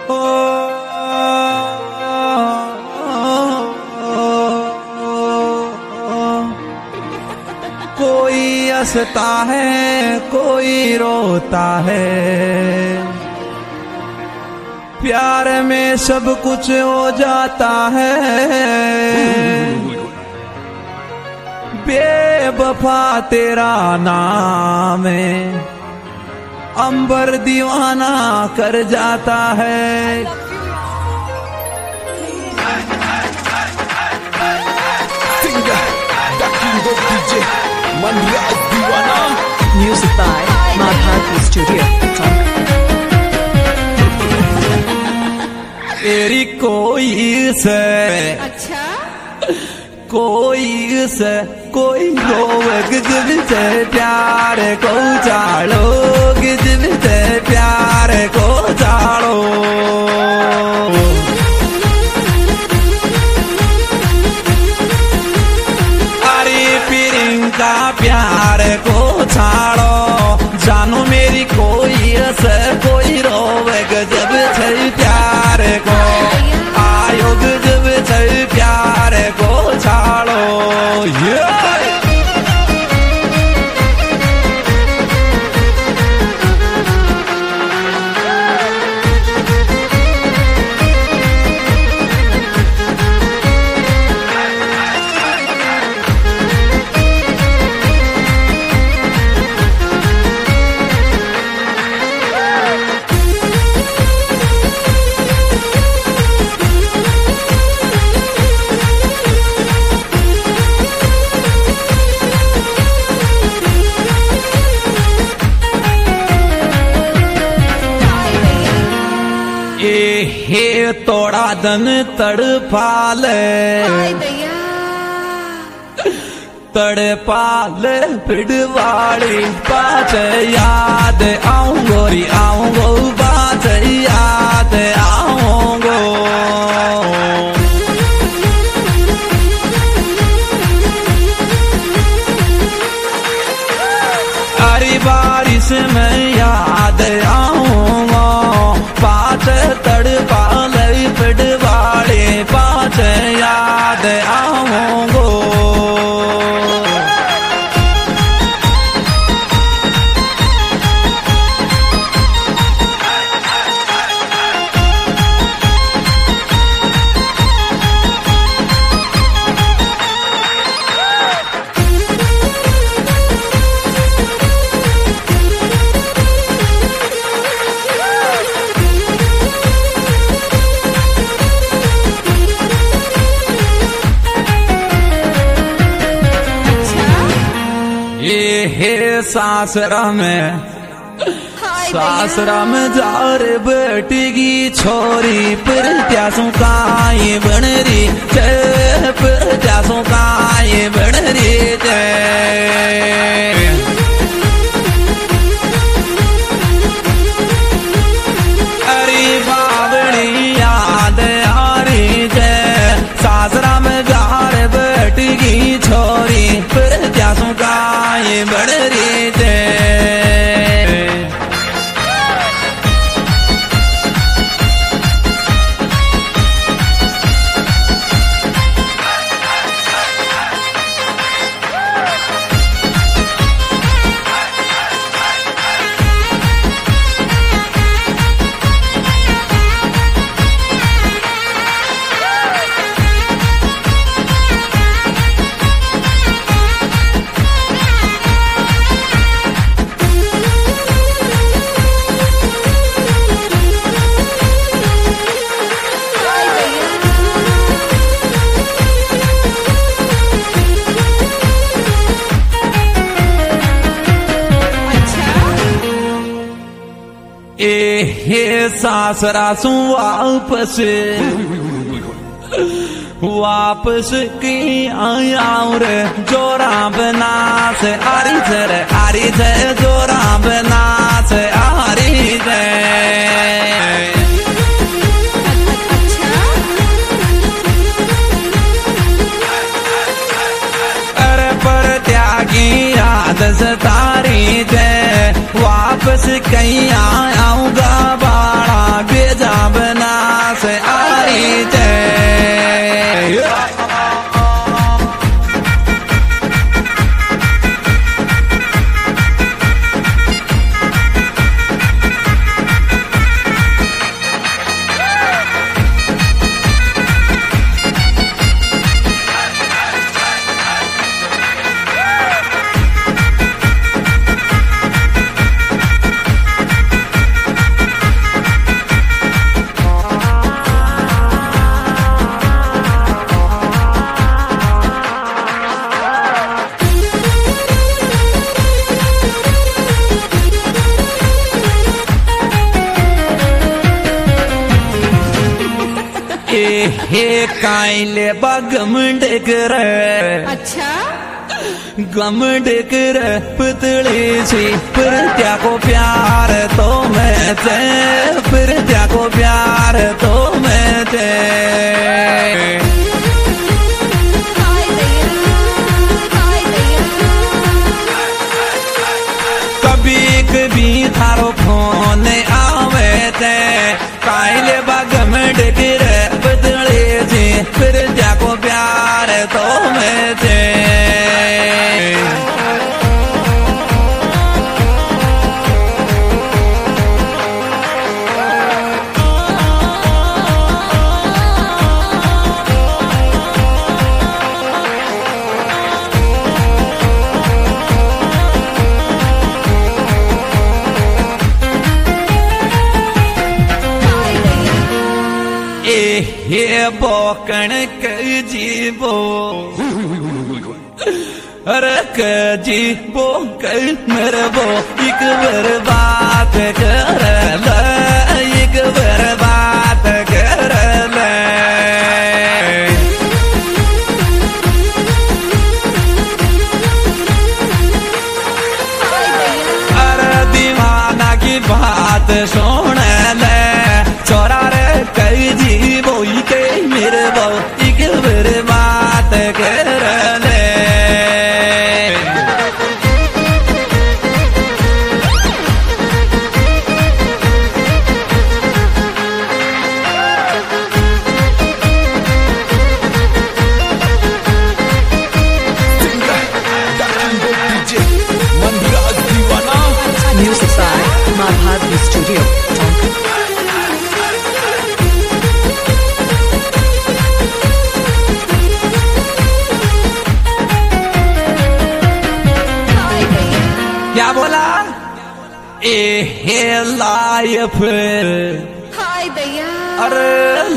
कोई हंसता है कोई रोता है, प्यार में सब कुछ हो जाता है। बेवफा तेरा नाम है, अंबर दीवाना कर जाता है। Music by Madhavi Studio. तेरी कोई से अच्छा कोई से कोई लोग जिन से प्यार को चालो, जिन से प्यार को चालो। अरे प्रियंका प्यार को छाड़ो, जानो मेरी कोई से कोई रोवेग जब छै प्यार को, आयोग जब छै प्यार को छाड़ो। हे तोड़ा दन तड़पाले, तड़पाले पिड़वाड़ी पाच याद आऊंगोरी आऊंगो, पाच याद आऊंगो। अरे बारिश में याद आऊंगा, पाच तड़पाले पिड़वाड़ी पाच याद आऊंगो। हे सासरा में जार बेटी छोरी पर त्यासों काये बन रही जय, पर त्यासों काये बन रही जय। अरे बावड़ी याद आ रही जय, सासरा में जार बेटी छोरी पर त्यासों काये बन रही जय। हे सासरा सु वापस की आयाऊं रे, जोरा बना से आरी से जोरा बना से आरी से। अरे पर त्यागी याद सतारी थे, वापस कहीं आऊंगा बाड़ा बेजा बना हे काइले बगमंड कर अच्छा गमंड कर पुतली सी पर त्या को प्यार तो मैं ते पर त्या को प्यार तो मैं ते कभी कभी थारो फोन आवे ते काइले बगमंड कर पुतली सी पर त्या को प्यार तो मैं ते हे बोकण जीवो अरे जीवो मरबो एक बार बात कर ले एक बार बात कर ले अरे दीवाना की बात सुन ले छोरा रे कई जीवो के मेरे बो एक बार बात कर ले Music by Madhavi Studio. क्या बोला हे लाइफ हाय भैया अरे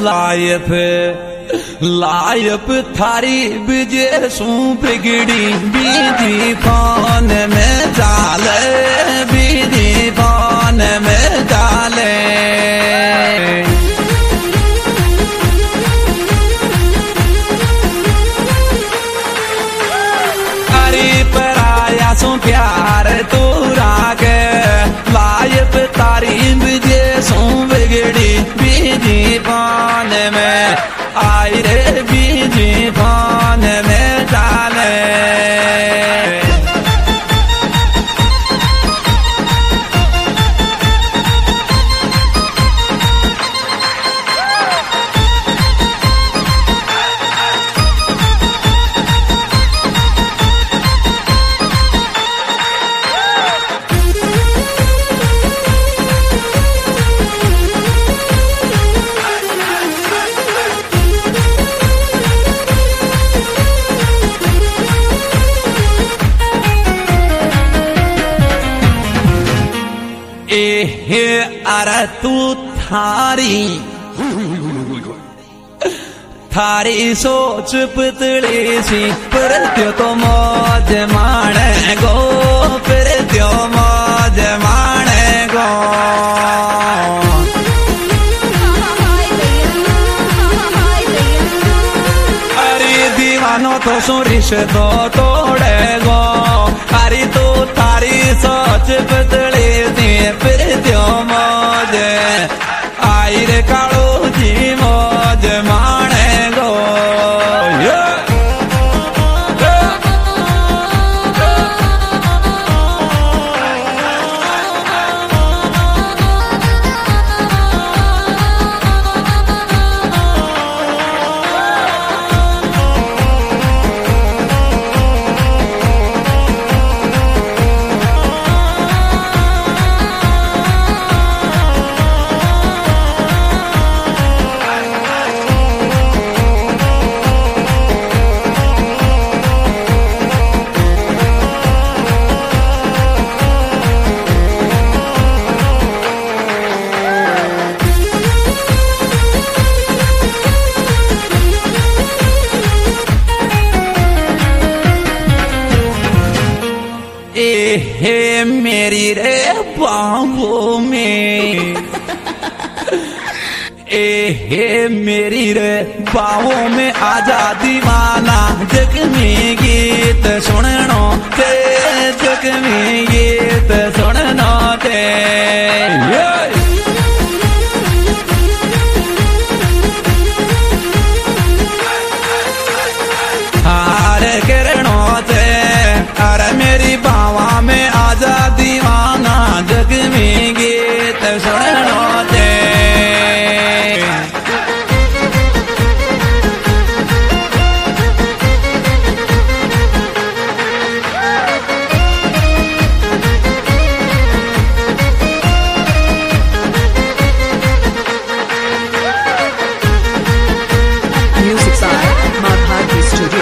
लाइफ थारी बिजे सू बिगड़ी बीजी फोन में डाले बीजी फोन में डाले अरे पराया सो प्यार तू राग लाइफ तारी बिजे सू बिगड़ी बीजी फोन में आई रे बीजी फोन में डाले हे अरे तू थारी सोच पुतली सी पर त्यो तो मौज माने गो पर त्यो मौज माने गो अरे दीवानो तो सुरिश तो तोड़े गो अरे तो थारी सोच पुतली सी पर त्यो मौज आई रे कालो जी मौज माने गो हे मेरी रे बाहों में ए हे मेरी रे बाहों में आजा दीवाना, जग में गीत सुननो ते, जग में गीत सुननो ते। हार किरणों ते, अरे मेरी बावा में आजा दीवाना, जग में गीत सुननो ते। Music by Madhavi Studio.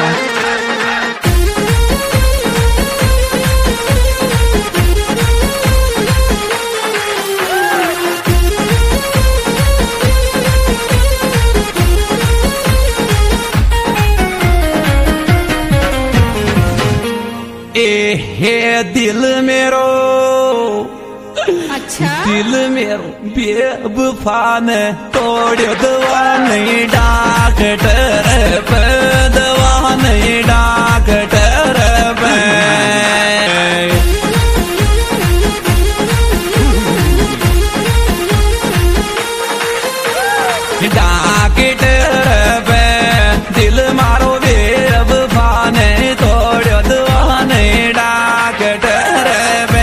ए हे दिल मेरो, अच्छा दिल मेरो बेवफा ने तोड़ो, दवा नहीं डॉक्टर पे, दवा नहीं डॉक्टर पे। डॉक्टर पे दिल मारो बेवफा ने तोड़ो, दवा नहीं डॉक्टर पे।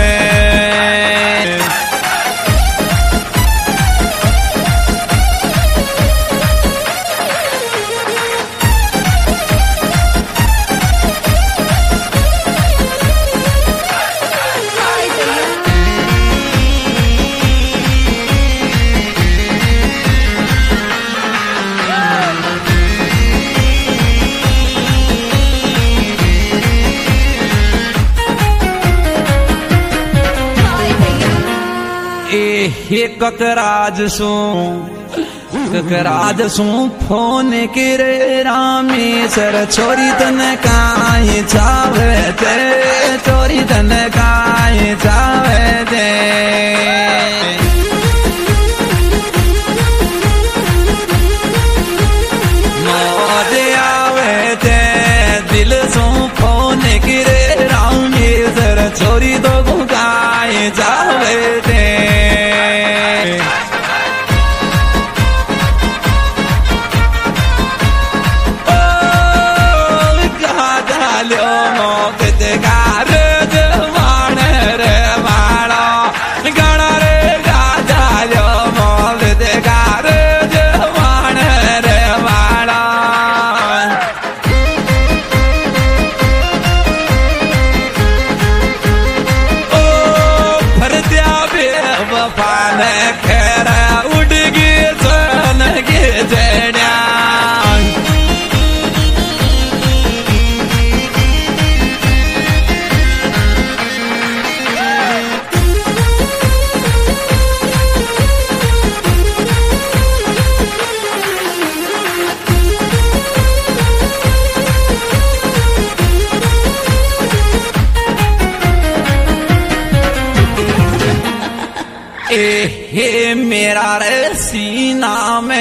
हाय दैया। हाय दैया। ए हे ककराज सू फोन करे रामेश्वर, छोरी तन काहे चावे ते, छोरी तन काहे चावे ते। मौज आवे ते दिल सू फोन करे रामेश्वर, छोरी तो काहे चावे ते। ए हे मेरा रे सीना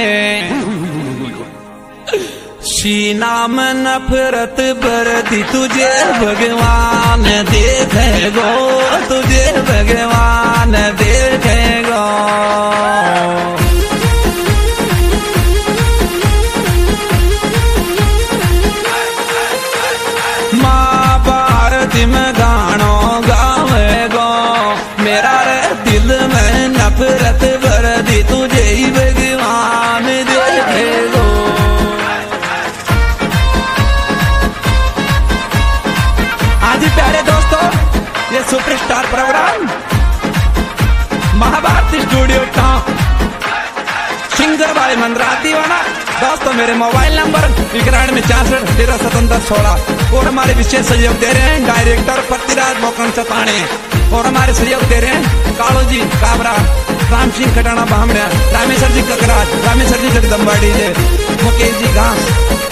में नफरत भरती, तुझे भगवान देखेगो, तुझे भगवान देखेगो। माँ भारती में गानो गावेगो, मेरा रे दिल में नफरत भरती, तुझे ही भगवान देखेगो। आज प्यारे दोस्तों, ये सुपरस्टार प्रोग्राम महाभारती स्टूडियो टॉप सिंगर वाले मंदराती दीवाना। दोस्तों मेरे मोबाइल नंबर 91 और हमारे विशेष सहयोग दे रहे हैं डायरेक्टर पृथ्वीराज मोकन चताने, और हमारे सहयोग दे रहे हैं कालो जी काबरा, राम सिंह खटाना बामड़ा, रामेश्वर जी ककराज, रामेश्वर जी जगदम्बा डीजे, मुकेश जी घास।